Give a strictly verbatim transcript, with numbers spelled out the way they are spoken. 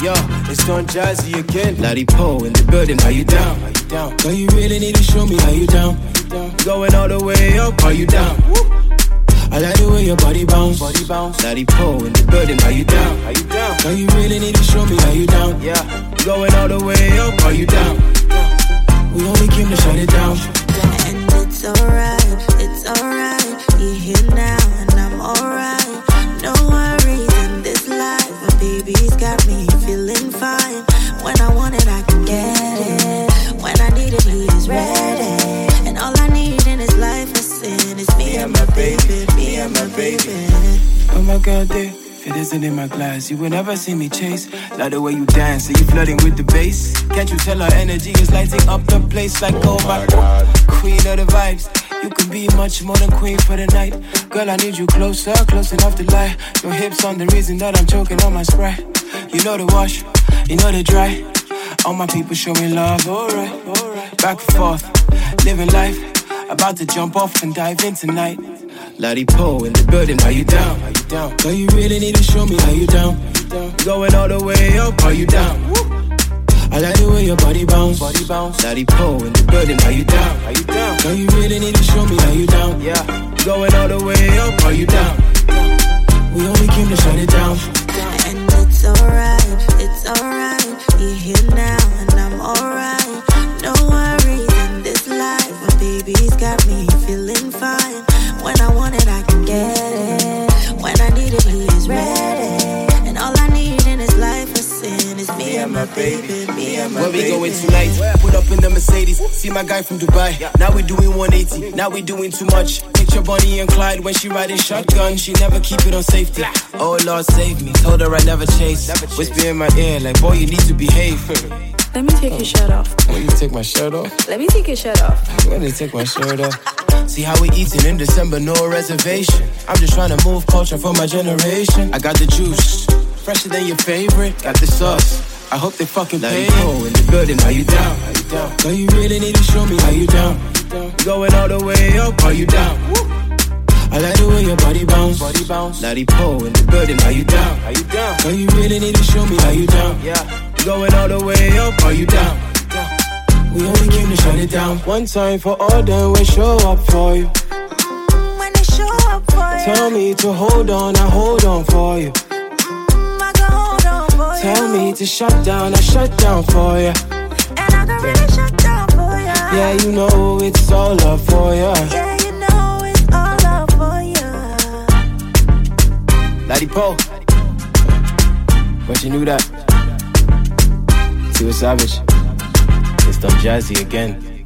Yo, it's Don Jazzy again. Laddie Poe in the building, how you down? How you down? Girl, you really need to show me how you down. Going all the way up, are you down? I like the way your body bounce. Body bounce. Laddie Poe in the building, how you down? How you down? Girl, you really need to show me how you down. Yeah. Going all the way up, are you down? We only came to shut it down. And it's alright, it's alright. You're here now and I'm alright. No worries in this life. My baby's got me feeling fine. When I want it, I can get it. When I need it, he is ready. And all I need in his life is sin. It's me and my baby, me and my baby. Oh my God, there. If it isn't in my glass, you would never see me chase. Like the way you dance, so you flooding with the bass. Can't you tell our energy is lighting up the place like, oh my God, queen of the vibes. You can be much more than queen for the night. Girl, I need you closer, close enough to lie. Your hips on the reason that I'm choking on my Sprite. You know the wash, you know the dry. All my people show me love, alright, alright. Back and forth, living life. About to jump off and dive in tonight. Laddie Poe in the building, how you down? How you down? Girl, you really need to show me how you down. Going all the way up, are you down? I like the way your body bounce. Body bounce. Laddie Poe in the building, how you down? How you down? Girl, you really need to show me how you down. Yeah. Going all the way up, are you down? We only came to shut it down. And it's alright, it's alright. You're here now and I'm alright. No worries in this life. My baby's got me feeling fine. When I want it, I can get it. When I need it, he is ready. And all I need in his life is sin. It's me and my baby, me and my Where baby. we going tonight? Put up in the Mercedes. See my guy from Dubai. Now we doing one eighty. Now we doing too much. Picture Bonnie and Clyde when she riding shotgun. She never keep it on safety. Oh Lord, save me. Told her I never chase. Whisper in my ear like, boy, you need to behave. Let me take your shirt off. When you take my shirt off? Let me take your shirt off. When you take my shirt off? See how we eating in December, no reservation. I'm just trying to move culture for my generation. I got the juice, fresher than your favorite. Got the sauce, I hope they fucking pay. Laddie Poe in the building, how you down? How you down? Girl, you really need to show me how you down. Going all the way up, are you down? I like the way your body bounce. Body bounce. Laddie Poe in the building, how you down? How you down? Girl, you really need to show me how you down. Yeah. Going all the way up, are you down? We only came to shut it down. One time for all them, we show up for you. When they show up for you, tell me to hold on, I hold on for you. I can hold on for you. Tell me to shut down, I shut down for you. And I can really shut down for you. Yeah, you know it's all love for you. Yeah, you know it's all love for you. Laddie Poe, but you knew that. See what's savage. It's Don Jazzy again.